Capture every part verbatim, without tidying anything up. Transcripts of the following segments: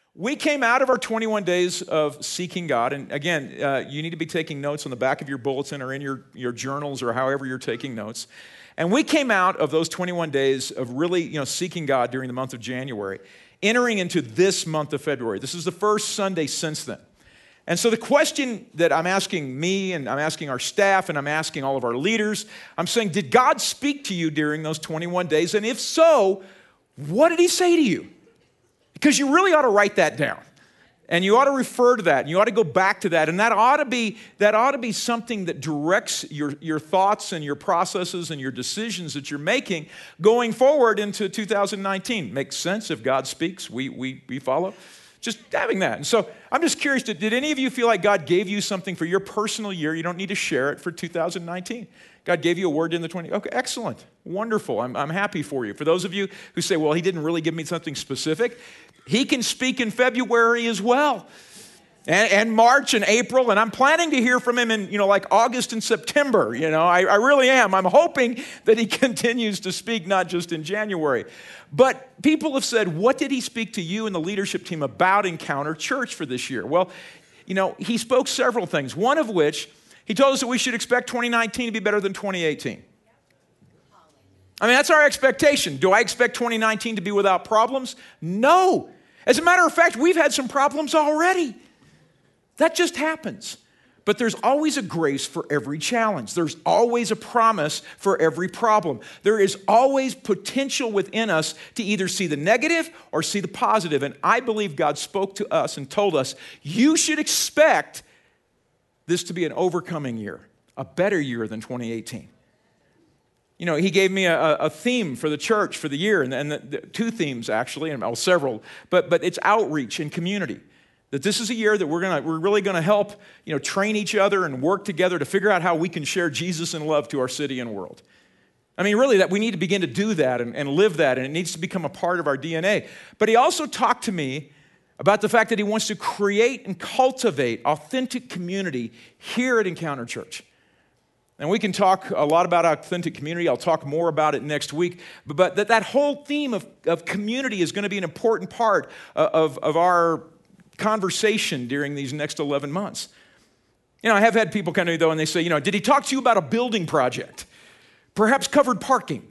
We came out of our twenty-one days of seeking God, and again, uh, you need to be taking notes on the back of your bulletin or in your, your journals or however you're taking notes. And we came out of those twenty-one days of really, you know, seeking God during the month of January, entering into this month of February. This is the first Sunday since then. And so the question that I'm asking me, and I'm asking our staff, and I'm asking all of our leaders, I'm saying, did God speak to you during those twenty-one days? And if so, what did he say to you? Because you really ought to write that down. And you ought to refer to that. And you ought to go back to that. And that ought to be, that ought to be something that directs your, your thoughts and your processes and your decisions that you're making going forward into two thousand nineteen. Makes sense if God speaks, we, we, we follow. Just having that. And so I'm just curious, did, did any of you feel like God gave you something for your personal year? You don't need to share it for two thousand nineteen. God gave you a word in the twenty. Okay, excellent. Wonderful. I'm, I'm happy for you. For those of you who say, well, he didn't really give me something specific, he can speak in February as well. And, and March and April, and I'm planning to hear from him in, you know, like August and September. You know, I, I really am. I'm hoping that he continues to speak, not just in January. But people have said, what did he speak to you and the leadership team about Encounter Church for this year? Well, you know, he spoke several things, one of which he told us that we should expect twenty nineteen to be better than twenty eighteen. I mean, that's our expectation. Do I expect twenty nineteen to be without problems? No. As a matter of fact, we've had some problems already. That just happens. But there's always a grace for every challenge. There's always a promise for every problem. There is always potential within us to either see the negative or see the positive. And I believe God spoke to us and told us, you should expect this to be an overcoming year, a better year than twenty eighteen. You know, he gave me a, a theme for the church for the year, and, and the, the, two themes actually, and well, several, but, but it's outreach and community. That this is a year that we're gonna, we're really gonna help, you know, train each other and work together to figure out how we can share Jesus and love to our city and world. I mean, really, that we need to begin to do that and, and live that, and it needs to become a part of our D N A. But he also talked to me about the fact that he wants to create and cultivate authentic community here at Encounter Church. And we can talk a lot about authentic community. I'll talk more about it next week. But, but that, that whole theme of, of community is going to be an important part of, of our conversation during these next eleven months. You know, I have had people come to me, though, and they say, you know, did he talk to you about a building project? Perhaps covered parking.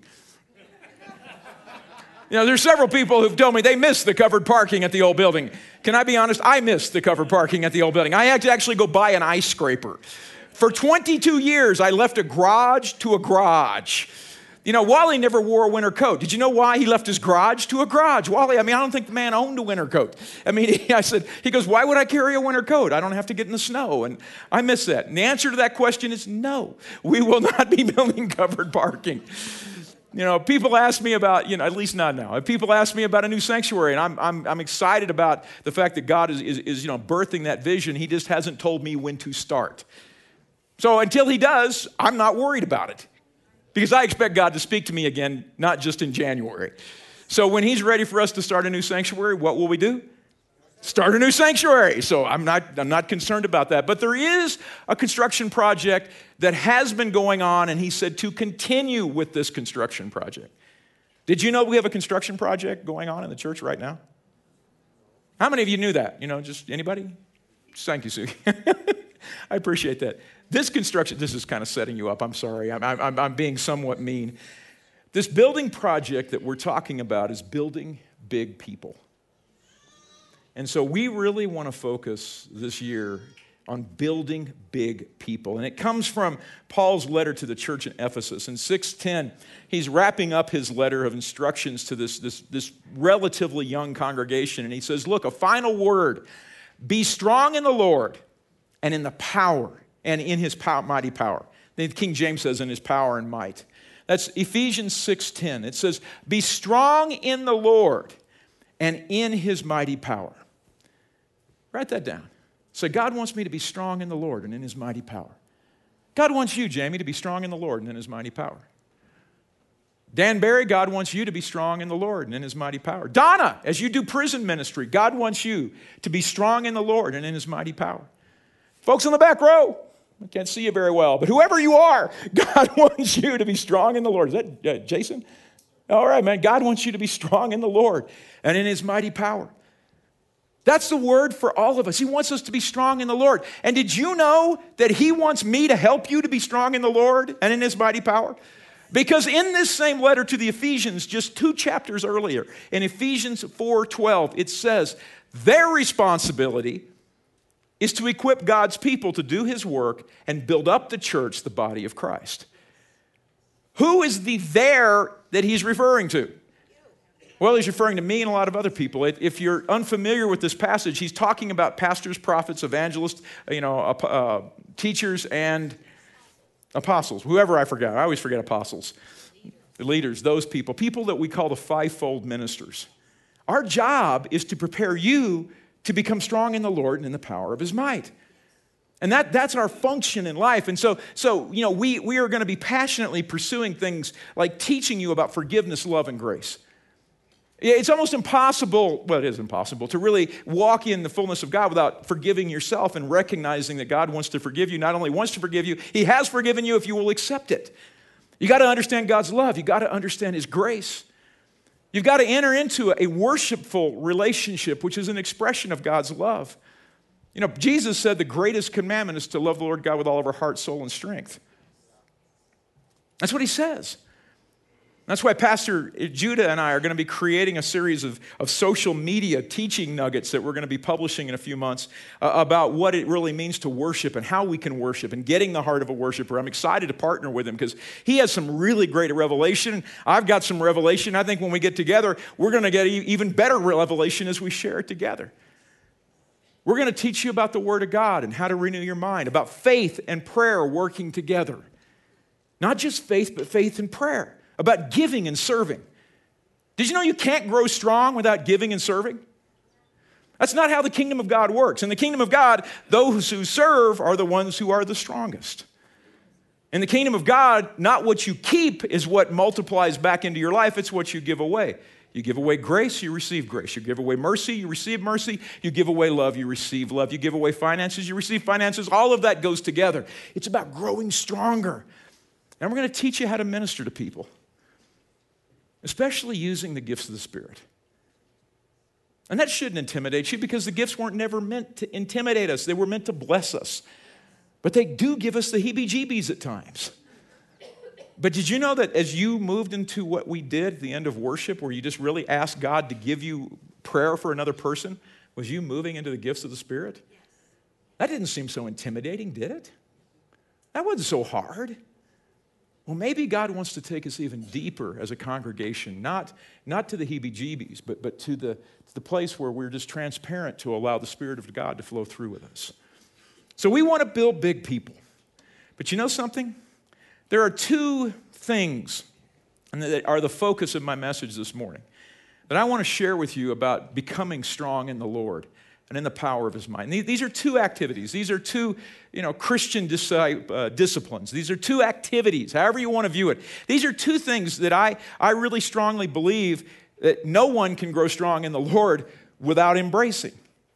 You know, there's several people who've told me they missed the covered parking at the old building. Can I be honest? I missed the covered parking at the old building. I had to actually go buy an ice scraper. For twenty-two years, I left a garage to a garage. You know, Wally never wore a winter coat. Did you know why he left his garage to a garage? Wally, I mean, I don't think the man owned a winter coat. I mean, he, I said, he goes, why would I carry a winter coat? I don't have to get in the snow. And I miss that. And the answer to that question is no. We will not be building covered parking. You know, people ask me about, you know, at least not now. People ask me about a new sanctuary, and I'm I'm, I'm excited about the fact that God is, is, is, you know, birthing that vision. He just hasn't told me when to start. So until he does, I'm not worried about it. Because I expect God to speak to me again, not just in January. So when he's ready for us to start a new sanctuary, what will we do? Start a new sanctuary. So I'm not, I'm not concerned about that. But there is a construction project that has been going on, and he said to continue with this construction project. Did you know we have a construction project going on in the church right now? How many of you knew that? You know, just anybody? Thank you, Sue. I appreciate that. This construction, this is kind of setting you up. I'm sorry. I'm, I'm, I'm being somewhat mean. This building project that we're talking about is building big people. And so we really want to focus this year on building big people. And it comes from Paul's letter to the church in Ephesus. In six ten, he's wrapping up his letter of instructions to this, this, this relatively young congregation. And he says, look, a final word. Be strong in the Lord and in the power and in his power, mighty power. The King James says in his power and might. That's Ephesians six ten. It says, be strong in the Lord and in his mighty power. Write that down. So God wants me to be strong in the Lord and in his mighty power. God wants you, Jamie, to be strong in the Lord and in his mighty power. Dan Barry, God wants you to be strong in the Lord and in his mighty power. Donna, as you do prison ministry, God wants you to be strong in the Lord and in his mighty power. Folks in the back row, I can't see you very well, but whoever you are, God wants you to be strong in the Lord. Is that uh, Jason? All right, man. God wants you to be strong in the Lord and in his mighty power. That's the word for all of us. He wants us to be strong in the Lord. And did you know that he wants me to help you to be strong in the Lord and in his mighty power? Because in this same letter to the Ephesians, just two chapters earlier, in Ephesians four twelve, it says, their responsibility is to equip God's people to do his work and build up the church, the body of Christ. Who is the there that he's referring to? Well, he's referring to me and a lot of other people. If you're unfamiliar with this passage, he's talking about pastors, prophets, evangelists, you know, uh, teachers, and apostles. Whoever I forgot. I always forget apostles. The leaders, those people. People that we call the fivefold ministers. Our job is to prepare you to become strong in the Lord and in the power of his might. And that, that's our function in life. And so, so you know, we, we are going to be passionately pursuing things like teaching you about forgiveness, love, and grace. It's almost impossible, well, it is impossible, to really walk in the fullness of God without forgiving yourself and recognizing that God wants to forgive you. Not only wants to forgive you, he has forgiven you if you will accept it. You got to understand God's love. You got to understand his grace. You've got to enter into a worshipful relationship, which is an expression of God's love. You know, Jesus said the greatest commandment is to love the Lord God with all of our heart, soul, and strength. That's what he says. That's why Pastor Judah and I are going to be creating a series of, of social media teaching nuggets that we're going to be publishing in a few months uh, about what it really means to worship and how we can worship and getting the heart of a worshiper. I'm excited to partner with him because he has some really great revelation. I've got some revelation. I think when we get together, we're going to get even better revelation as we share it together. We're going to teach you about the Word of God and how to renew your mind, about faith and prayer working together. Not just faith, but faith and prayer. About giving and serving. Did you know you can't grow strong without giving and serving? That's not how the kingdom of God works. In the kingdom of God, those who serve are the ones who are the strongest. In the kingdom of God, not what you keep is what multiplies back into your life, it's what you give away. You give away grace, you receive grace. You give away mercy, you receive mercy. You give away love, you receive love. You give away finances, you receive finances. All of that goes together. It's about growing stronger. And we're going to teach you how to minister to people. Especially using the gifts of the Spirit. And that shouldn't intimidate you because the gifts weren't never meant to intimidate us. They were meant to bless us. But they do give us the heebie-jeebies at times. But did you know that as you moved into what we did at the end of worship, where you just really asked God to give you prayer for another person, was you moving into the gifts of the Spirit? That didn't seem so intimidating, did it? That wasn't so hard. Well, maybe God wants to take us even deeper as a congregation, not, not to the heebie-jeebies, but, but to, the, to the place where we're just transparent to allow the Spirit of God to flow through with us. So we want to build big people. But you know something? There are two things that are the focus of my message this morning that I want to share with you about becoming strong in the Lord and in the power of his might. And these are two activities. These are two, you know, Christian dis- uh, disciplines. These are two activities, however you want to view it. These are two things that I, I really strongly believe that no one can grow strong in the Lord without embracing.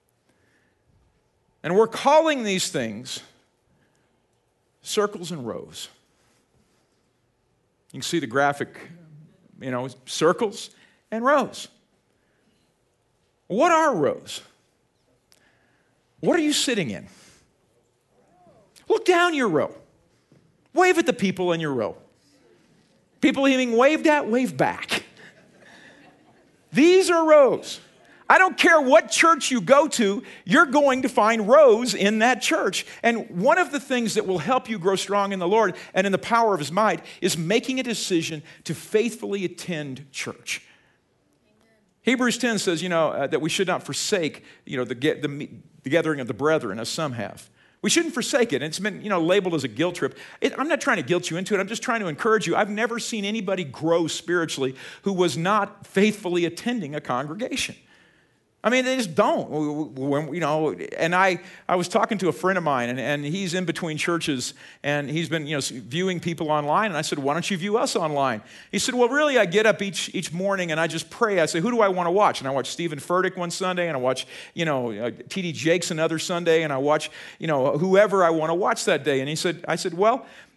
And we're calling these things circles and rows. You can see the graphic, you know, circles and rows. What are rows? What are you sitting in? Look down your row. Wave at the people in your row. People being waved at, wave back. These are rows. I don't care what church you go to, you're going to find rows in that church. And one of the things that will help you grow strong in the Lord and in the power of his might is making a decision to faithfully attend church. Hebrews ten says, you know, uh, that we should not forsake, you know, the, the, the gathering of the brethren, as some have. We shouldn't forsake it. And it's been, you know, labeled as a guilt trip. It, I'm not trying to guilt you into it. I'm just trying to encourage you. I've never seen anybody grow spiritually who was not faithfully attending a congregation. I mean, they just don't, when, you know, and I, I was talking to a friend of mine, and, and he's in between churches, and he's been, you know, viewing people online, and I said, why don't you view us online? He said, well, really, I get up each each morning, and I just pray. I say, who do I want to watch? And I watch Stephen Furtick one Sunday, and I watch, you know, uh, T D Jakes another Sunday, and I watch, you know, whoever I want to watch that day. And he said, I said, well,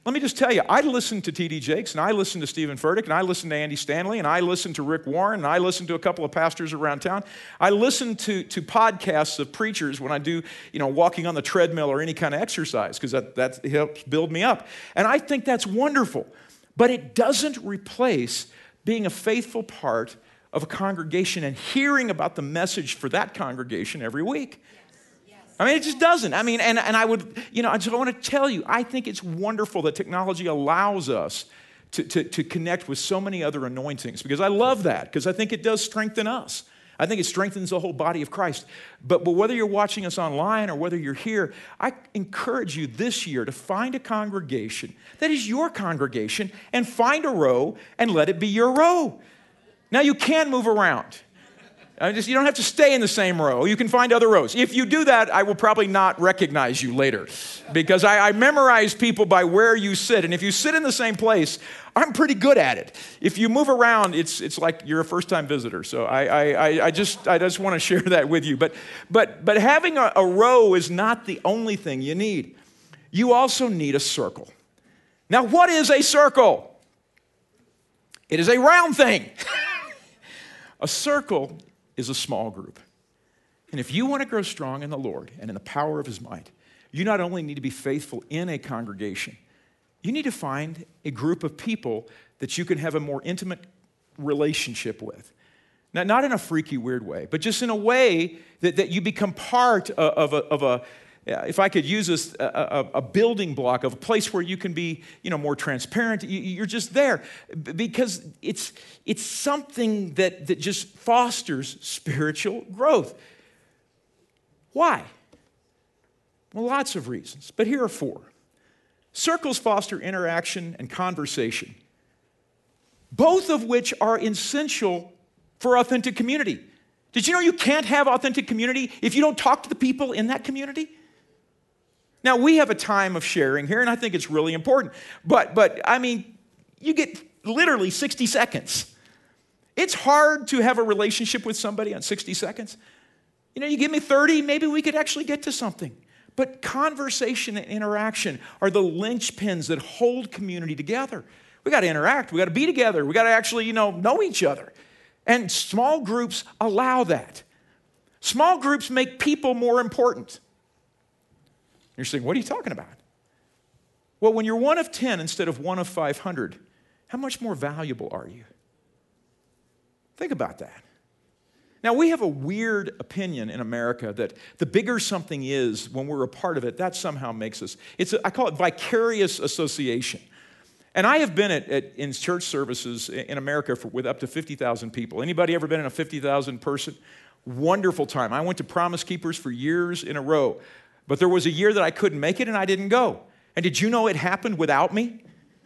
Let me just tell you, I listen to T D Jakes, and I listen to Stephen Furtick, and I listen to Andy Stanley, and I listen to Rick Warren, and I listen to a couple of pastors around town. I listen to, to podcasts of preachers when I do, you know, walking on the treadmill or any kind of exercise, because that, that helps build me up. And I think that's wonderful. But it doesn't replace being a faithful part of a congregation and hearing about the message for that congregation every week. I mean, it just doesn't. I mean, and, and I would, you know, I just want to tell you, I think it's wonderful that technology allows us to, to, to connect with so many other anointings, because I love that, because I think it does strengthen us. I think it strengthens the whole body of Christ. But, but whether you're watching us online or whether you're here, I encourage you this year to find a congregation that is your congregation and find a row and let it be your row. Now, you can move around. I just, you don't have to stay in the same row. You can find other rows. If you do that, I will probably not recognize you later, because I, I memorize people by where you sit. And if you sit in the same place, I'm pretty good at it. If you move around, it's it's like you're a first-time visitor. So I I, I just I just want to share that with you. But but but having a, a row is not the only thing you need. You also need a circle. Now, what is a circle? It is a round thing. A circle is a small group. And if you want to grow strong in the Lord and in the power of His might, you not only need to be faithful in a congregation, you need to find a group of people that you can have a more intimate relationship with. Now, not in a freaky, weird way, but just in a way that, that you become part of a, of a, if I could use this, a, a, a building block of a place where you can be, you know, more transparent. You, you're just there because it's it's something that, that just fosters spiritual growth. Why? Well, lots of reasons, but here are four. Circles foster interaction and conversation, both of which are essential for authentic community. Did you know you can't have authentic community if you don't talk to the people in that community? Now, we have a time of sharing here, and I think it's really important. But, but I mean, you get literally sixty seconds. It's hard to have a relationship with somebody on sixty seconds. You know, you give me thirty, maybe we could actually get to something. But conversation and interaction are the linchpins that hold community together. We got to interact. We got to be together. We got to actually, you know, know each other. And small groups allow that. Small groups make people more important. You're saying, what are you talking about? Well, when you're one of ten instead of one of five hundred, how much more valuable are you? Think about that. Now, we have a weird opinion in America that the bigger something is when we're a part of it, that somehow makes us, it's a, I call it vicarious association. And I have been at, at, in church services in America for, with up to fifty thousand people. Anybody ever been in a fifty thousand person? Wonderful time. I went to Promise Keepers for years in a row. But there was a year that I couldn't make it and I didn't go. And did you know it happened without me?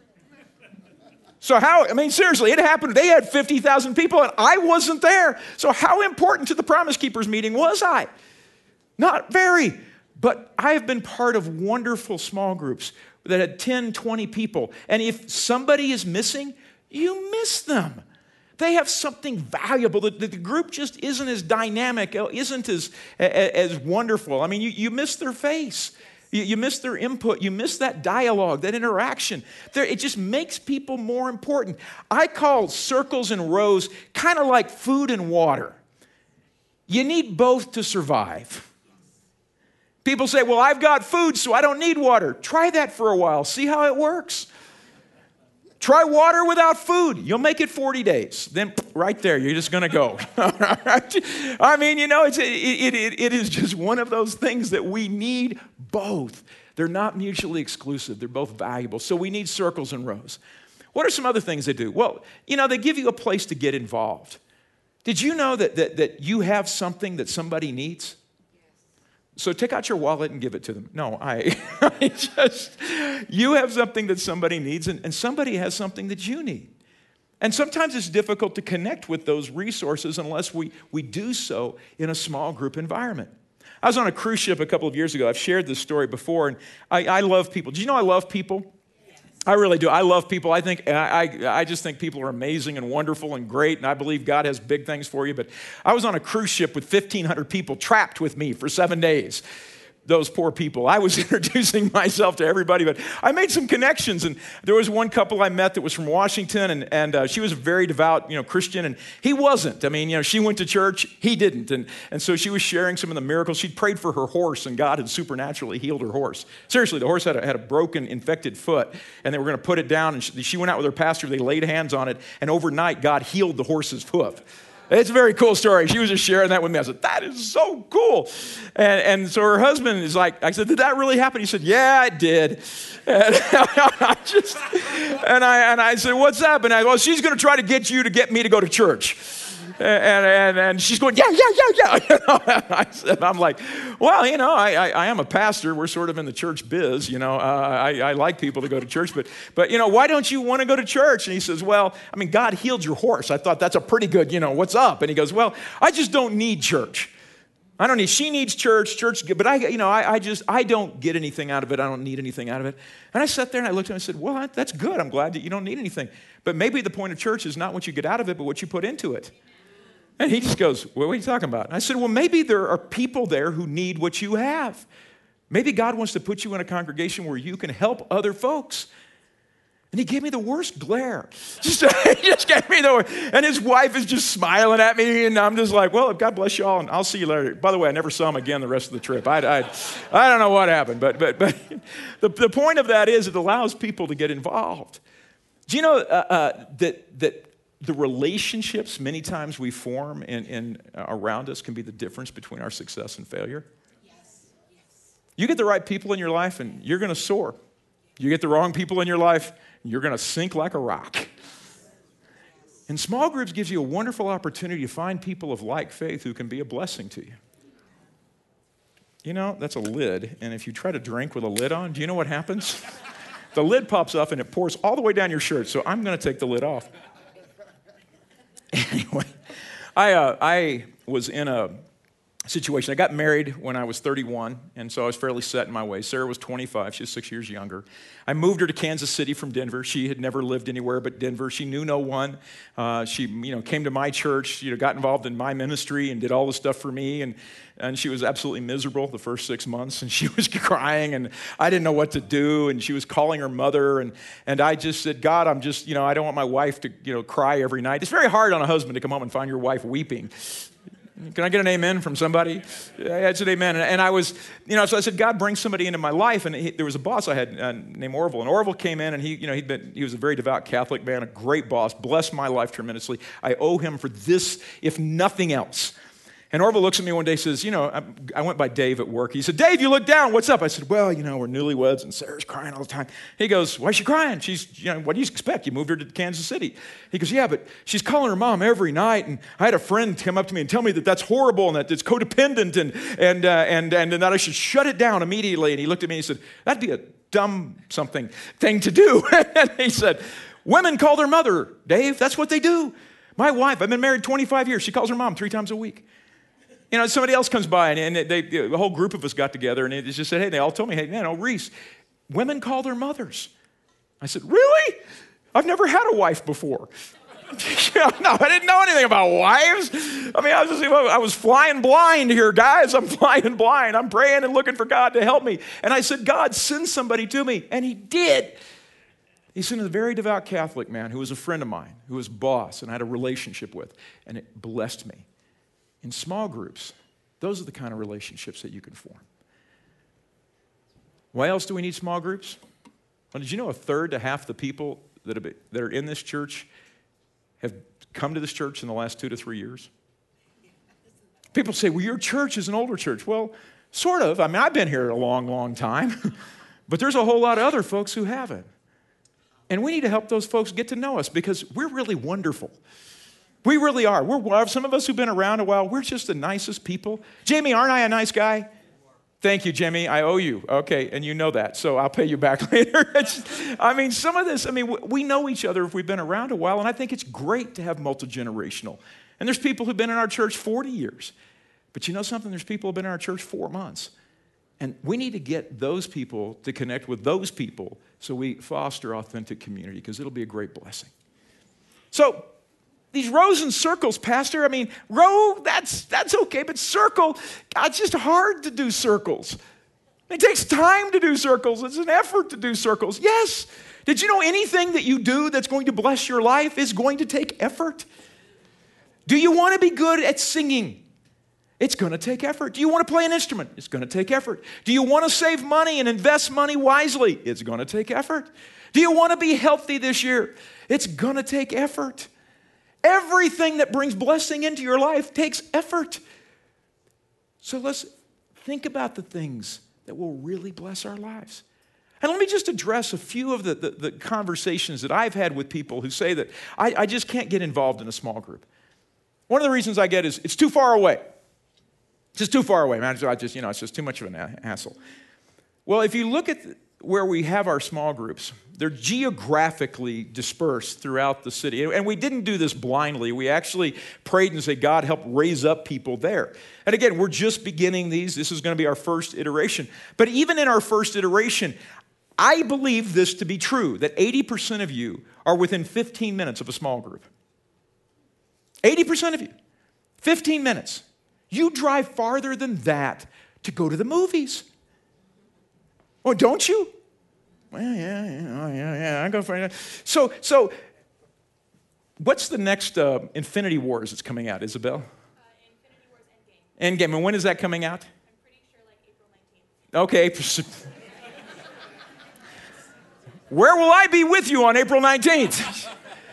So how, I mean, seriously, it happened. They had fifty thousand people and I wasn't there. So how important to the Promise Keepers meeting was I? Not very. But I have been part of wonderful small groups that had ten, twenty people. And if somebody is missing, you miss them. They have something valuable. The, the group just isn't as dynamic, isn't as, as wonderful. I mean, you, you miss their face. You, you miss their input. You miss that dialogue, that interaction. There, it just makes people more important. I call circles and rows kind of like food and water. You need both to survive. People say, well, I've got food, so I don't need water. Try that for a while. See how it works. Try water without food. You'll make it forty days. Then right there, you're just going to go. I mean, you know, it's, it, it, it is just one of those things that we need both. They're not mutually exclusive. They're both valuable. So we need circles and rows. What are some other things they do? Well, you know, they give you a place to get involved. Did you know that, that, that you have something that somebody needs? So take out your wallet and give it to them. No, I, I just, you have something that somebody needs, and, and somebody has something that you need. And sometimes it's difficult to connect with those resources unless we, we do so in a small group environment. I was on a cruise ship a couple of years ago. I've shared this story before, and I, I love people. Do you know I love people? I really do. I love people. I think I, I I just think people are amazing and wonderful and great, and I believe God has big things for you. But I was on a cruise ship with fifteen hundred people trapped with me for seven days. those poor people. I was introducing myself to everybody, but I made some connections. And there was one couple I met that was from Washington, and, and uh, she was a very devout, you know, Christian, and he wasn't. I mean, you know, she went to church, he didn't. And, and so she was sharing some of the miracles. She'd prayed for her horse, and God had supernaturally healed her horse. Seriously, the horse had a, had a broken, infected foot, and they were going to put it down, and she, she went out with her pastor. They laid hands on it, and overnight, God healed the horse's hoof. It's a very cool story. She was just sharing that with me. I said, that is so cool. And, and so her husband is like, I said, did that really happen? He said, yeah, it did. And I just, and I, and I said, what's up? And I, well, she's going to try to get you to get me to go to church. And, and, and she's going, yeah, yeah, yeah, yeah. You know, I said, I'm like, well, you know, I, I, I am a pastor. We're sort of in the church biz, you know. Uh, I, I like people to go to church. But, but, you know, why don't you want to go to church? And he says, well, I mean, God healed your horse. I thought that's a pretty good, you know, what's up? And he goes, well, I just don't need church. I don't need, she needs church, church, but I, you know, I, I just, I don't get anything out of it. I don't need anything out of it. And I sat there and I looked at him and said, well, that's good. I'm glad that you don't need anything. But maybe the point of church is not what you get out of it, but what you put into it. And he just goes, well, what are you talking about? And I said, well, maybe there are people there who need what you have. Maybe God wants to put you in a congregation where you can help other folks. And he gave me the worst glare. Just, he just gave me the worst. And his wife is just smiling at me, and I'm just like, well, God bless you all, and I'll see you later. By the way, I never saw him again the rest of the trip. I, I, I don't know what happened, but, but, but the, the point of that is it allows people to get involved. Do you know uh, uh, that that the relationships many times we form in, in uh, around us can be the difference between our success and failure? Yes. Yes. You get the right people in your life and you're going to soar. You get the wrong people in your life, you're going to sink like a rock. And small groups gives you a wonderful opportunity to find people of like faith who can be a blessing to you. You know, that's a lid, and if you try to drink with a lid on, do you know what happens? The lid pops off and it pours all the way down your shirt, so I'm going to take the lid off. Anyway, I, uh, I was in a situation. I got married when I was thirty-one, and so I was fairly set in my ways. Sarah was twenty-five. She was six years younger. I moved her to Kansas City from Denver. She had never lived anywhere but Denver. She knew no one. Uh, she, you know, came to my church, you know, got involved in my ministry and did all the stuff for me, and and she was absolutely miserable the first six months, and she was crying, and I didn't know what to do, and she was calling her mother, and and I just said, God, I'm just, you know, I don't want my wife to, you know, cry every night. It's very hard on a husband to come home and find your wife weeping. Can I get an amen from somebody? I said amen. And, and I was, you know, so I said, God, bring somebody into my life. And he, there was a boss I had uh, named Orville. And Orville came in, and he, you know, he'd been, he was a very devout Catholic man, a great boss, blessed my life tremendously. I owe him for this, if nothing else. And Orville looks at me one day and says, you know, I, I went by Dave at work. He said, Dave, you look down. What's up? I said, well, you know, we're newlyweds, and Sarah's crying all the time. He goes, why is she crying? She's, you know, what do you expect? You moved her to Kansas City. He goes, yeah, but she's calling her mom every night, and I had a friend come up to me and tell me that that's horrible and that it's codependent and, and, uh, and, and, and that I should shut it down immediately. And he looked at me and he said, that'd be a dumb something thing to do. And he said, women call their mother, Dave. That's what they do. My wife, I've been married twenty-five years. She calls her mom three times a week. You know, somebody else comes by, and, and they, the whole group of us got together, and they just said, hey, they all told me, hey, you know, Reese, women call their mothers. I said, really? I've never had a wife before. No, I didn't know anything about wives. I mean, I was, just, I was flying blind here, guys. I'm flying blind. I'm praying and looking for God to help me. And I said, God, send somebody to me. And he did. He sent a very devout Catholic man who was a friend of mine, who was boss, and I had a relationship with, and it blessed me. In small groups, those are the kind of relationships that you can form. Why else do we need small groups? Well, did you know a third to half the people that have been, that are in this church have come to this church in the last two to three years? People say, well, your church is an older church. Well, sort of. I mean, I've been here a long, long time. But there's a whole lot of other folks who haven't. And we need to help those folks get to know us because we're really wonderful. We really are. We're, some of us who've been around a while, we're just the nicest people. Jamie, aren't I a nice guy? Thank you, Jimmy. I owe you. Okay, and you know that, so I'll pay you back later. I mean, some of this, I mean, we know each other if we've been around a while, and I think it's great to have multi-generational. And there's people who've been in our church forty years. But you know something? There's people who've been in our church four months. And we need to get those people to connect with those people so we foster authentic community because it'll be a great blessing. So, these rows and circles, Pastor, I mean, row, that's that's okay, but circle, it's just hard to do circles. It takes time to do circles. It's an effort to do circles. Yes. Did you know anything that you do that's going to bless your life is going to take effort? Do you want to be good at singing? It's going to take effort. Do you want to play an instrument? It's going to take effort. Do you want to save money and invest money wisely? It's going to take effort. Do you want to be healthy this year? It's going to take effort. Everything that brings blessing into your life takes effort. So let's think about the things that will really bless our lives. And let me just address a few of the, the, the conversations that I've had with people who say that I, I just can't get involved in a small group. One of the reasons I get is it's too far away. It's just too far away, man. I just, you know, it's just too much of an hassle. Well, if you look at where we have our small groups, they're geographically dispersed throughout the city. And we didn't do this blindly. We actually prayed and said, God, help raise up people there. And again, we're just beginning these. This is going to be our first iteration. But even in our first iteration, I believe this to be true, that eighty percent of you are within fifteen minutes of a small group. eighty percent of you, fifteen minutes. You drive farther than that to go to the movies. Oh, don't you? Well, yeah, yeah, yeah, yeah. I go for it. So, so, what's the next uh, Infinity Wars that's coming out, Isabel? Uh, Infinity Wars Endgame. Endgame. And when is that coming out? I'm pretty sure like April Okay. nineteenth. Where will I be with you on April nineteenth?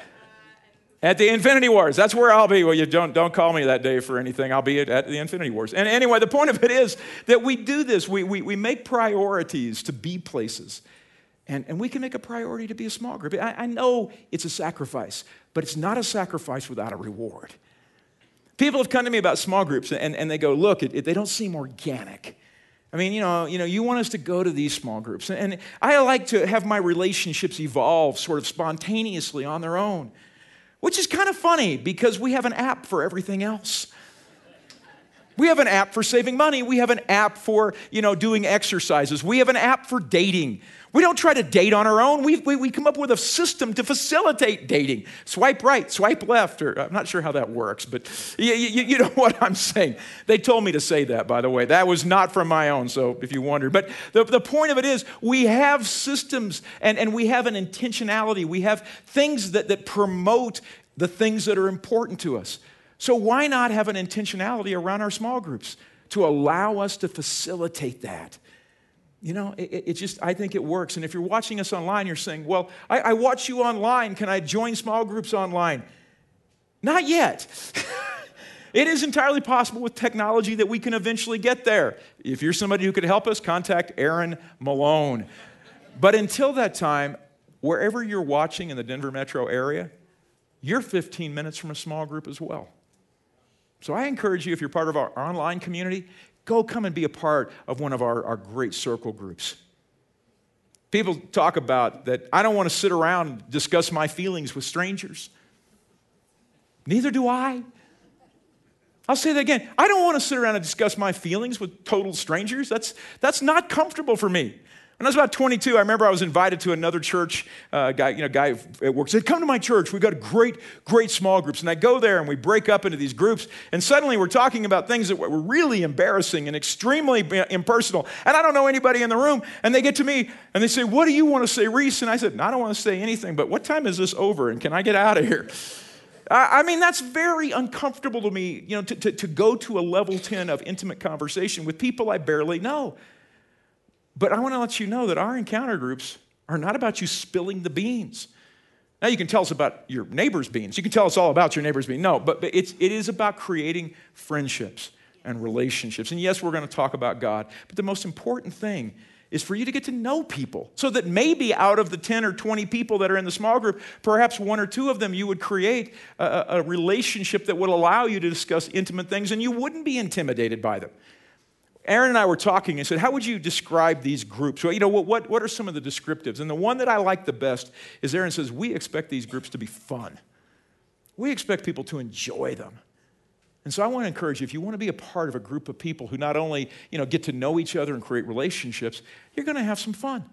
At the Infinity Wars. That's where I'll be. Well, you don't, don't call me that day for anything. I'll be at, at the Infinity Wars. And anyway, the point of it is that we do this. We, we, we make priorities to be places. And, and we can make a priority to be a small group. I, I know it's a sacrifice, but it's not a sacrifice without a reward. People have come to me about small groups, and, and they go, look, it, it, they don't seem organic. I mean, you know, you know, you want us to go to these small groups. And I like to have my relationships evolve sort of spontaneously on their own. Which is kind of funny because we have an app for everything else. We have an app for saving money. We have an app for, you know, doing exercises. We have an app for dating. We don't try to date on our own. We, we, we come up with a system to facilitate dating. Swipe right, swipe left, or I'm not sure how that works, but you, you, you know what I'm saying. They told me to say that, by the way. That was not from my own, so if you wondered. But the, the point of it is we have systems and, and we have an intentionality. We have things that, that promote the things that are important to us. So why not have an intentionality around our small groups to allow us to facilitate that? You know, it, it just, I think it works. And if you're watching us online, you're saying, well, I, I watch you online. Can I join small groups online? Not yet. It is entirely possible with technology that we can eventually get there. If you're somebody who could help us, contact Aaron Malone. But until that time, wherever you're watching in the Denver metro area, you're fifteen minutes from a small group as well. So I encourage you, if you're part of our online community, go come and be a part of one of our, our great circle groups. People talk about that I don't want to sit around and discuss my feelings with strangers. Neither do I. I'll say that again. I don't want to sit around and discuss my feelings with total strangers. That's, that's not comfortable for me. When I was about twenty-two, I remember I was invited to another church. Uh, guy, you know, guy at work said, "Come to my church. We've got great, great small groups." And I go there, and we break up into these groups. And suddenly, we're talking about things that were really embarrassing and extremely impersonal. And I don't know anybody in the room. And they get to me, and they say, "What do you want to say, Reese?" And I said, "I don't want to say anything. But what time is this over? And can I get out of here?" I mean, that's very uncomfortable to me. You know, to, to, to go to a level ten of intimate conversation with people I barely know. But I want to let you know that our encounter groups are not about you spilling the beans. Now, you can tell us about your neighbor's beans. You can tell us all about your neighbor's beans. No, but, but it's, it is about creating friendships and relationships. And yes, we're going to talk about God. But the most important thing is for you to get to know people so that maybe out of the ten or twenty people that are in the small group, perhaps one or two of them, you would create a, a relationship that would allow you to discuss intimate things and you wouldn't be intimidated by them. Aaron and I were talking and said, how would you describe these groups? Well, you know, what, what are some of the descriptives? And the one that I like the best is Aaron says, we expect these groups to be fun. We expect people to enjoy them. And so I want to encourage you, if you want to be a part of a group of people who not only, you know, get to know each other and create relationships, you're going to have some fun.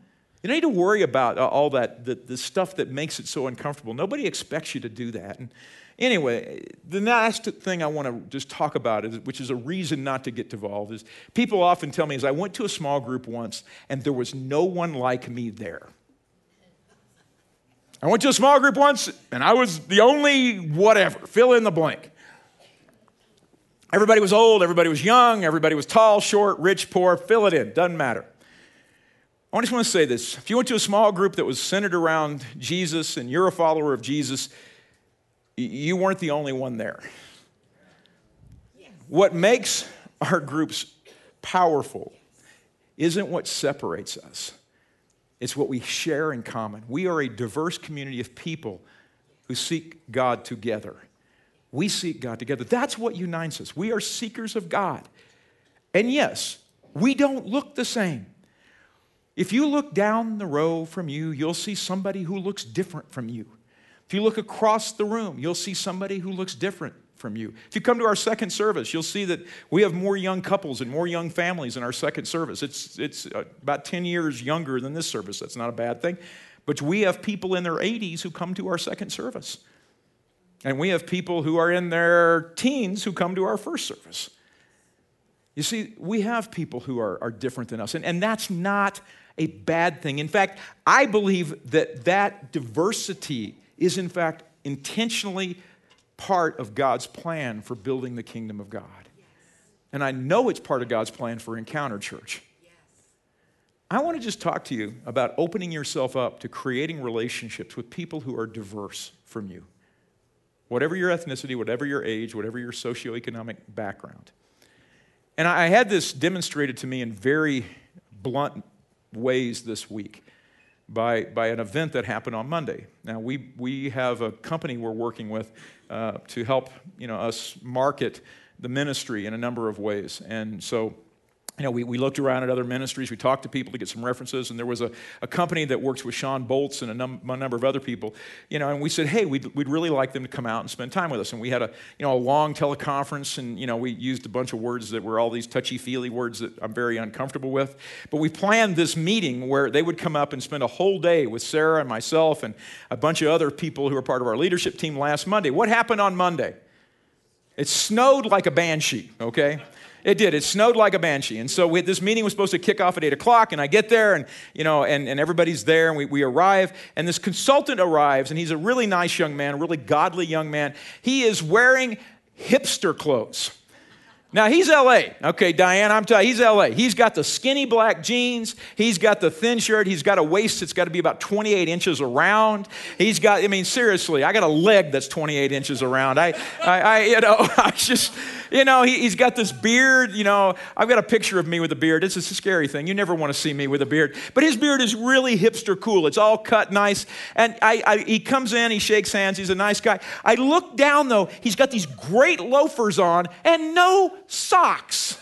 You don't need to worry about uh, all that, the, the stuff that makes it so uncomfortable. Nobody expects you to do that. And anyway, the last thing I want to just talk about, is, which is a reason not to get involved, is people often tell me is I went to a small group once and there was no one like me there. I went to a small group once and I was the only whatever, fill in the blank. Everybody was old, everybody was young, everybody was tall, short, rich, poor, fill it in, doesn't matter. I just want to say this. If you went to a small group that was centered around Jesus and you're a follower of Jesus, you weren't the only one there. Yes. What makes our groups powerful isn't what separates us. It's what we share in common. We are a diverse community of people who seek God together. We seek God together. That's what unites us. We are seekers of God. And yes, we don't look the same. If you look down the row from you, you'll see somebody who looks different from you. If you look across the room, you'll see somebody who looks different from you. If you come to our second service, you'll see that we have more young couples and more young families in our second service. It's, it's about ten years younger than this service. That's not a bad thing. But we have people in their eighties who come to our second service. And we have people who are in their teens who come to our first service. You see, we have people who are, are different than us. And, and that's not a bad thing. In fact, I believe that that diversity is, in fact, intentionally part of God's plan for building the kingdom of God. Yes. And I know it's part of God's plan for Encounter Church. Yes. I want to just talk to you about opening yourself up to creating relationships with people who are diverse from you. Whatever your ethnicity, whatever your age, whatever your socioeconomic background. And I had this demonstrated to me in very blunt ways this week by, by an event that happened on Monday. Now, we, we have a company we're working with uh, to help you know, us market the ministry in a number of ways. And so You know, we, we looked around at other ministries, we talked to people to get some references, and there was a, a company that works with Sean Boltz and a, num- a number of other people, you know, and we said, hey, we'd, we'd really like them to come out and spend time with us. And we had a, you know, a long teleconference, and, you know, we used a bunch of words that were all these touchy-feely words that I'm very uncomfortable with. But we planned this meeting where they would come up and spend a whole day with Sarah and myself and a bunch of other people who were part of our leadership team last Monday. What happened on Monday? It snowed like a banshee, okay? It did. It snowed like a banshee. And so we, this meeting was supposed to kick off at eight o'clock, and I get there, and you know, and, and everybody's there, and we, we arrive, and this consultant arrives, and he's a really nice young man, a really godly young man. He is wearing hipster clothes. Now, he's L A. Okay, Diane, I'm telling you, he's L A. He's got the skinny black jeans. He's got the thin shirt. He's got a waist that's got to be about twenty-eight inches around. He's got, I mean, seriously, I got a leg that's twenty-eight inches around. I, I, I you know, I just, you know, he, he's got this beard. You know, I've got a picture of me with a beard. It's a scary thing. You never want to see me with a beard. But his beard is really hipster cool. It's all cut nice. And I, I, he comes in, he shakes hands. He's a nice guy. I look down, though. He's got these great loafers on and no socks.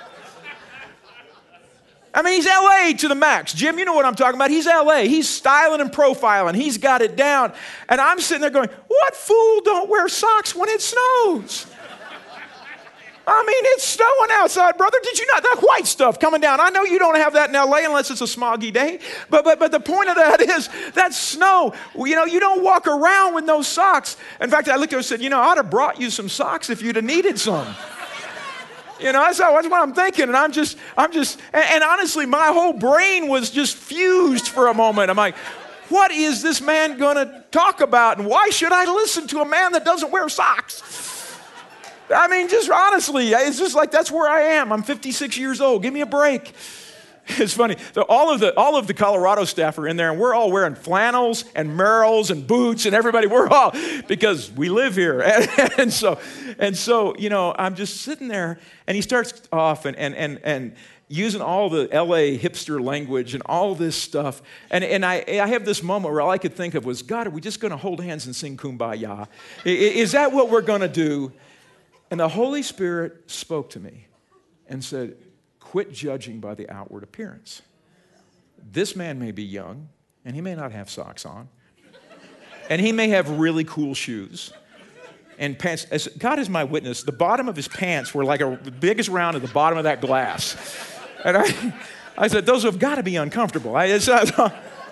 I mean, he's L A to the max. Jim, you know what I'm talking about. He's L A. He's styling and profiling. He's got it down. And I'm sitting there going, what fool don't wear socks when it snows? I mean, it's snowing outside, brother. Did you not? That white stuff coming down. I know you don't have that in L A unless it's a smoggy day. But but but the point of that is that snow, you know, you don't walk around with no socks. In fact, I looked at him and said, you know, I'd have brought you some socks if you'd have needed some. You know, that's, that's what I'm thinking. And I'm just, I'm just, and, and honestly, my whole brain was just fused for a moment. I'm like, what is this man going to talk about? And why should I listen to a man that doesn't wear socks? I mean, just honestly, it's just like, that's where I am. I'm fifty-six years old. Give me a break. It's funny. So all of the all of the Colorado staff are in there, and we're all wearing flannels and Merrells and boots, and everybody, we're all, because we live here. And, and so, and so, you know, I'm just sitting there, and he starts off and and and and using all the L A hipster language and all this stuff. And and I I have this moment where all I could think of was, God, are we just going to hold hands and sing Kumbaya? Is that what we're going to do? And the Holy Spirit spoke to me and said, quit judging by the outward appearance. This man may be young, and he may not have socks on, and he may have really cool shoes and pants. As God is my witness, the bottom of his pants were like a, the biggest round at the bottom of that glass. And I, I said, those have got to be uncomfortable. I, it's,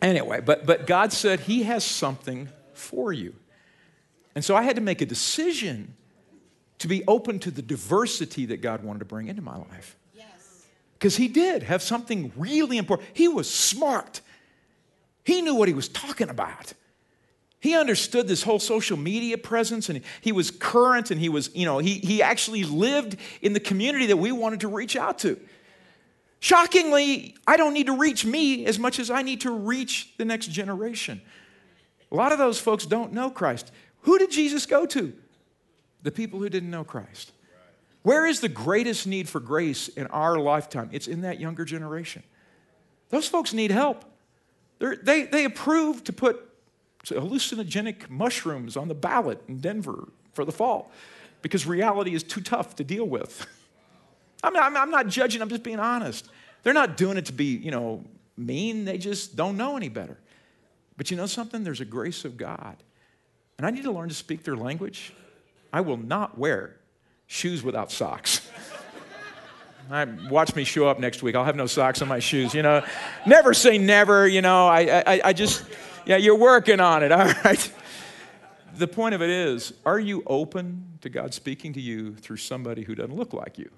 Anyway, but, but God said he has something for you. And so I had to make a decision to be open to the diversity that God wanted to bring into my life. Yes. Because he did have something really important. He was smart. He knew what he was talking about. He understood this whole social media presence, and he was current, and he was, you know, he, he actually lived in the community that we wanted to reach out to. Shockingly, I don't need to reach me as much as I need to reach the next generation. A lot of those folks don't know Christ. Who did Jesus go to? The people who didn't know Christ. Where is the greatest need for grace in our lifetime? It's in that younger generation. Those folks need help. They're, they, they approved to put hallucinogenic mushrooms on the ballot in Denver for the fall because reality is too tough to deal with. I'm not, I'm not judging, I'm just being honest. They're not doing it to be, you know, mean. They just don't know any better. But you know something? There's a grace of God. And I need to learn to speak their language. I will not wear shoes without socks. I, watch me show up next week. I'll have no socks on my shoes, you know. Never say never, you know. I, I, I just, yeah, you're working on it, all right? The point of it is, are you open to God speaking to you through somebody who doesn't look like you?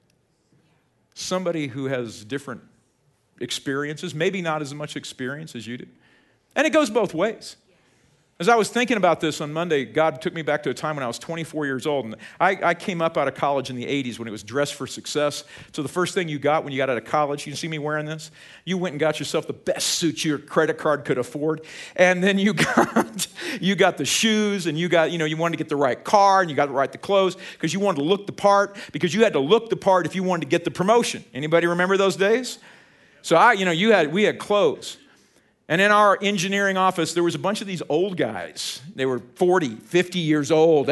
Somebody who has different experiences, maybe not as much experience as you do. And it goes both ways. As I was thinking about this on Monday, God took me back to a time when I was twenty-four years old. And I, I came up out of college in the eighties when it was Dress for Success. So the first thing you got when you got out of college, you see me wearing this? You went and got yourself the best suit your credit card could afford. And then you got you got the shoes, and you got, you know, you wanted to get the right car, and you got the right the clothes because you wanted to look the part, because you had to look the part if you wanted to get the promotion. Anybody remember those days? So I, you know, you had we had clothes. And in our engineering office, there was a bunch of these old guys. They were forty, fifty years old.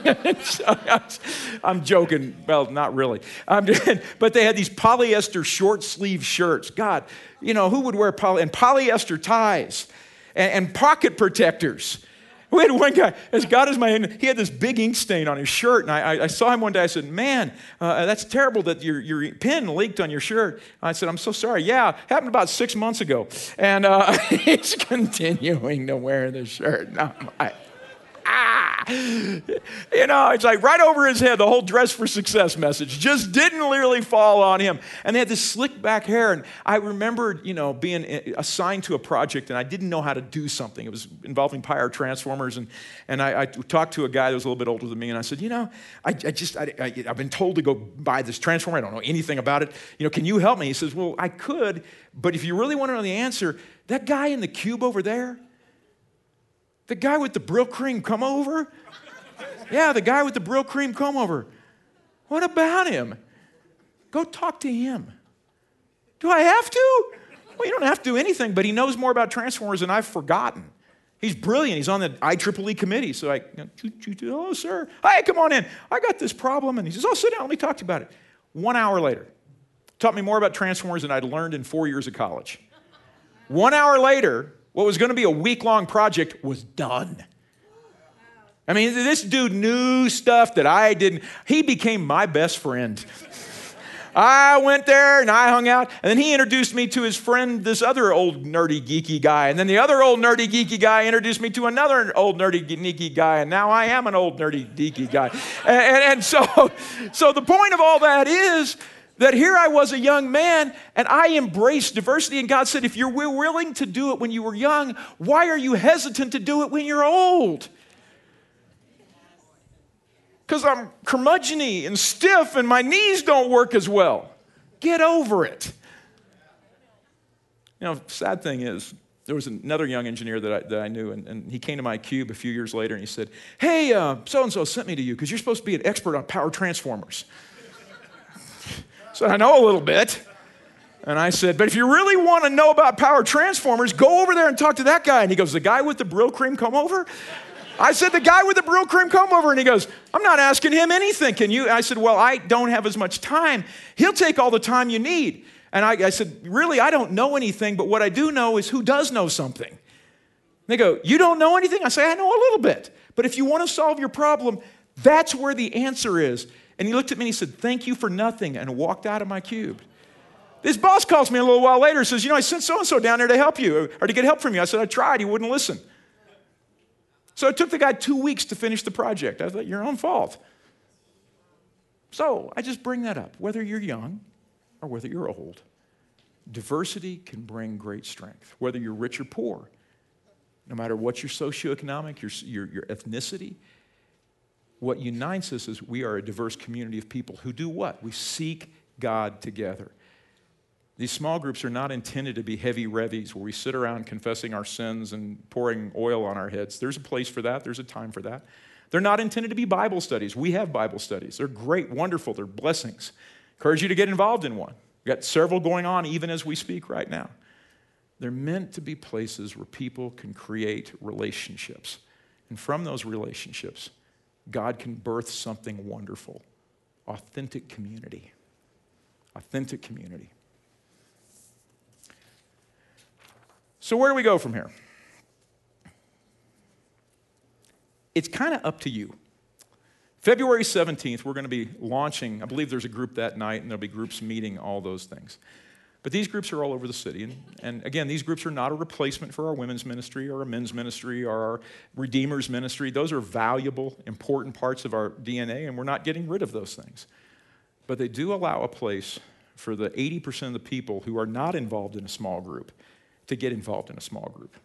I'm joking. Well, not really. I'm just, but they had these polyester short sleeve shirts. God, you know, who would wear poly, and polyester ties and, and pocket protectors. We had one guy, as God is my hand, he had this big ink stain on his shirt. And I, I saw him one day. I said, man, uh, that's terrible that your, your pen leaked on your shirt. I said, I'm so sorry. Yeah, happened about six months ago. And uh, he's continuing to wear the shirt. And I'm like, ah. You know, it's like right over his head, the whole Dress for Success message just didn't really fall on him. And they had this slick back hair. And I remembered, you know, being assigned to a project, and I didn't know how to do something. It was involving power transformers. And, and I, I talked to a guy that was a little bit older than me, and I said, you know, I, I just, I, I, I've been told to go buy this transformer. I don't know anything about it. You know, can you help me? He says, well, I could, but if you really want to know the answer, that guy in the cube over there, the guy with the Brill cream come over? Yeah, the guy with the Brill cream come over. What about him? Go talk to him. Do I have to? Well, you don't have to do anything, but he knows more about transformers than I've forgotten. He's brilliant. He's on the I triple E committee. So I, you know, oh, sir. Hey, come on in. I got this problem. And he says, oh, sit down. Let me talk to you about it. One hour later, taught me more about transformers than I'd learned in four years of college. One hour later, what was going to be a week-long project was done. I mean, this dude knew stuff that I didn't. He became my best friend. I went there and I hung out, and then he introduced me to his friend, this other old nerdy geeky guy, and then the other old nerdy geeky guy introduced me to another old nerdy geeky guy, and now I am an old nerdy geeky guy. And, and, and so, so the point of all that is that here I was a young man, and I embraced diversity, and God said, if you're willing to do it when you were young, why are you hesitant to do it when you're old? Because I'm curmudgeon-y and stiff, and my knees don't work as well. Get over it. You know, sad thing is, there was another young engineer that I, that I knew, and, and he came to my cube a few years later, and he said, hey, uh, so-and-so sent me to you because you're supposed to be an expert on power transformers. So I know a little bit. And I said, but if you really want to know about power transformers, go over there and talk to that guy. And he goes, the guy with the Brill cream come over? I said, the guy with the Brill cream come over. And he goes, I'm not asking him anything. Can you? I said, well, I don't have as much time. He'll take all the time you need. And I, I said, really, I don't know anything, but what I do know is who does know something. They go, you don't know anything? I say, I know a little bit. But if you want to solve your problem, that's where the answer is. And he looked at me and he said, thank you for nothing, and walked out of my cube. This boss calls me a little while later and says, you know, I sent so-and-so down there to help you or to get help from you. I said, I tried. He wouldn't listen. So it took the guy two weeks to finish the project. I thought, your own fault. So I just bring that up. Whether you're young or whether you're old, diversity can bring great strength. Whether you're rich or poor, no matter what your socioeconomic, your, your, your ethnicity, what unites us is we are a diverse community of people who do what? We seek God together. These small groups are not intended to be heavy revies where we sit around confessing our sins and pouring oil on our heads. There's a place for that. There's a time for that. They're not intended to be Bible studies. We have Bible studies. They're great, wonderful. They're blessings. Encourage you to get involved in one. We've got several going on even as we speak right now. They're meant to be places where people can create relationships. And from those relationships, God can birth something wonderful. Authentic community. Authentic community. So where do we go from here? It's kind of up to you. February seventeenth, we're going to be launching, I believe there's a group that night, and there'll be groups meeting, all those things. But these groups are all over the city. And, and again, these groups are not a replacement for our women's ministry or our men's ministry or our Redeemer's ministry. Those are valuable, important parts of our D N A, and we're not getting rid of those things. But they do allow a place for the eighty percent of the people who are not involved in a small group to get involved in a small group.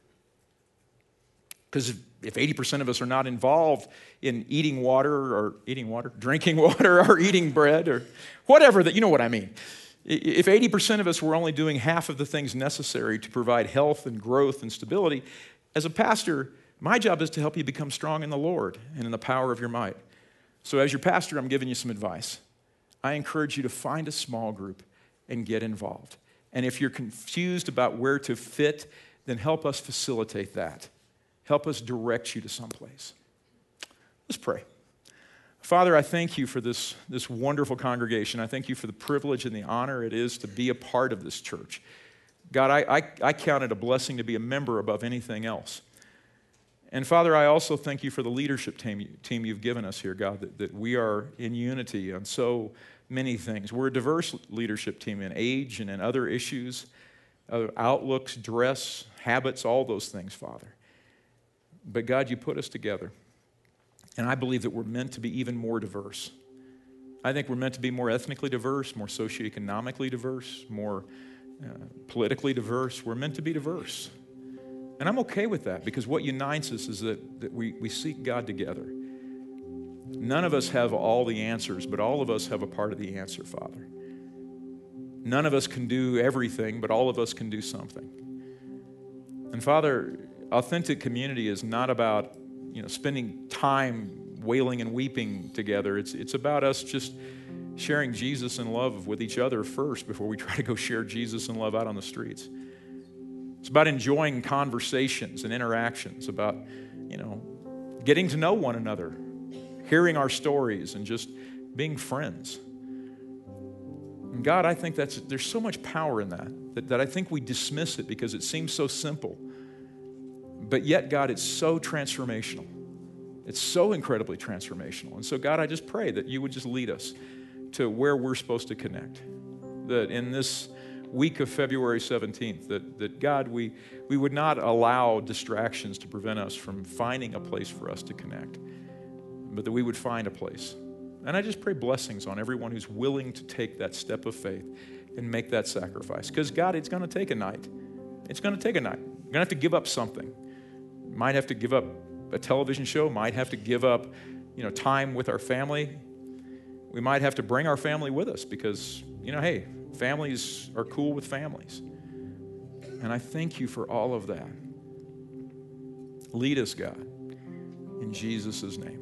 Because if eighty percent of us are not involved in eating water or eating water, drinking water or eating bread or whatever, that you know what I mean. If eighty percent of us were only doing half of the things necessary to provide health and growth and stability, as a pastor, my job is to help you become strong in the Lord and in the power of your might. So as your pastor, I'm giving you some advice. I encourage you to find a small group and get involved. And if you're confused about where to fit, then help us facilitate that. Help us direct you to someplace. Let's pray. Father, I thank you for this, this wonderful congregation. I thank you for the privilege and the honor it is to be a part of this church. God, I, I, I count it a blessing to be a member above anything else. And Father, I also thank you for the leadership team, team you've given us here, God, that, that we are in unity on so many things. We're a diverse leadership team in age and in other issues, uh, outlooks, dress, habits, all those things, Father. But God, you put us together. And I believe that we're meant to be even more diverse. I think we're meant to be more ethnically diverse, more socioeconomically diverse, more uh, politically diverse. We're meant to be diverse. And I'm okay with that because what unites us is that, that we, we seek God together. None of us have all the answers, but all of us have a part of the answer, Father. None of us can do everything, but all of us can do something. And Father, authentic community is not about, you know, spending time wailing and weeping together. It's, it's about us just sharing Jesus and love with each other first before we try to go share Jesus and love out on the streets. It's about enjoying conversations and interactions, about, you know, getting to know one another, hearing our stories, and just being friends. And God, I think that's there's so much power in that, that, that I think we dismiss it because it seems so simple. But yet, God, it's so transformational. It's so incredibly transformational. And so, God, I just pray that you would just lead us to where we're supposed to connect. That in this week of February seventeenth, that, that God, we, we would not allow distractions to prevent us from finding a place for us to connect, but that we would find a place. And I just pray blessings on everyone who's willing to take that step of faith and make that sacrifice. Because, God, it's going to take a night. It's going to take a night. You're going to have to give up something. Might have to give up a television show, might have to give up, you know, time with our family. We might have to bring our family with us because, you know, hey, families are cool with families. And I thank you for all of that. Lead us, God, in Jesus' name.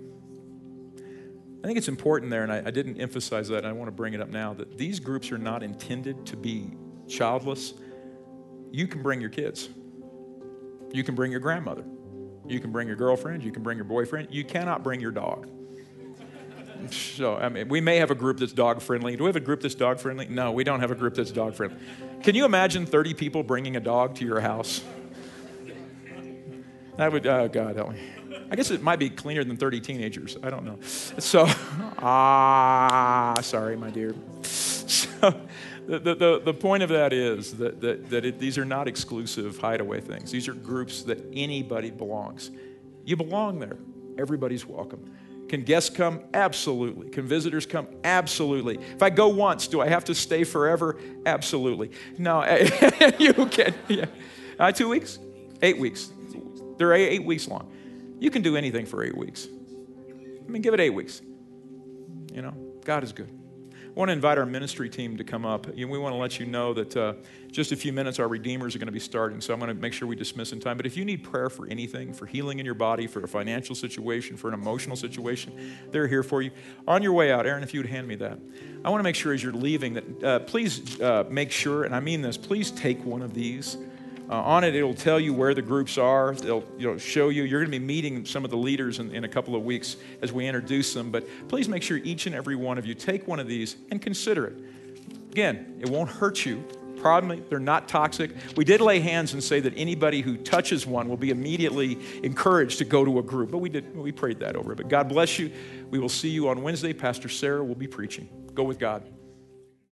I think it's important there, and I, I didn't emphasize that, and I want to bring it up now, that these groups are not intended to be childless. You can bring your kids. You can bring your grandmother. You can bring your girlfriend. You can bring your boyfriend. You cannot bring your dog. So, I mean, we may have a group that's dog-friendly. Do we have a group that's dog-friendly? No, we don't have a group that's dog-friendly. Can you imagine thirty people bringing a dog to your house? That would, oh, God, help me. I guess it might be cleaner than thirty teenagers. I don't know. So, ah, sorry, my dear. So, the, the, the, the point of that is that, that, that it, these are not exclusive hideaway things. These are groups that anybody belongs. You belong there. Everybody's welcome. Can guests come? Absolutely. Can visitors come? Absolutely. If I go once, do I have to stay forever? Absolutely. No, you can. Yeah. Uh, two weeks? Eight weeks. They're eight, eight weeks long. You can do anything for eight weeks. I mean, give it eight weeks. You know, God is good. I want to invite our ministry team to come up. We want to let you know that uh, just a few minutes, our Redeemers are going to be starting, so I'm going to make sure we dismiss in time. But if you need prayer for anything, for healing in your body, for a financial situation, for an emotional situation, they're here for you. On your way out, Aaron, if you would hand me that. I want to make sure as you're leaving that uh, please uh, make sure, and I mean this, please take one of these. Uh, on it, it'll tell you where the groups are. They'll you know, show you. You're going to be meeting some of the leaders in, in a couple of weeks as we introduce them. But please make sure each and every one of you take one of these and consider it. Again, it won't hurt you. Probably they're not toxic. We did lay hands and say that anybody who touches one will be immediately encouraged to go to a group. But we did. We prayed that over. But God bless you. We will see you on Wednesday. Pastor Sarah will be preaching. Go with God.